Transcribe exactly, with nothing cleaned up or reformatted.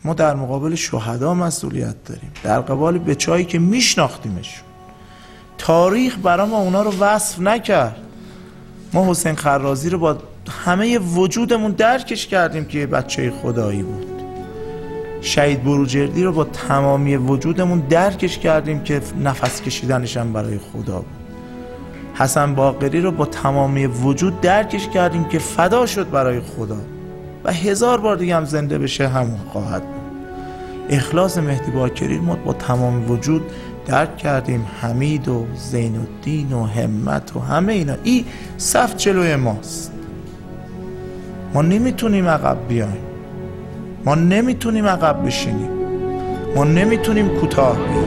ما در مقابل شهدا مسئولیت داریم، در قبال بچه‌هایی که میشناختیمشون. تاریخ برای ما اونا رو وصف نکرد. ما حسین خرازی رو با همه وجودمون درکش کردیم که بچه خدایی بود. شهید بروجردی رو با تمامی وجودمون درکش کردیم که نفس کشیدنش هم برای خدا بود. حسن باقری رو با تمامی وجود درکش کردیم که فدا شد برای خدا و هزار بار دیگه هم زنده بشه همون خواهد بود. اخلاص مهدی باکری ما با تمام وجود درک کردیم. حمید و زین الدین و همت و همه اینا، این صف جلوی ماست. ما نمیتونیم عقب بیایم، ما نمیتونیم عقب بشینیم، ما نمیتونیم کوتاه بیایم.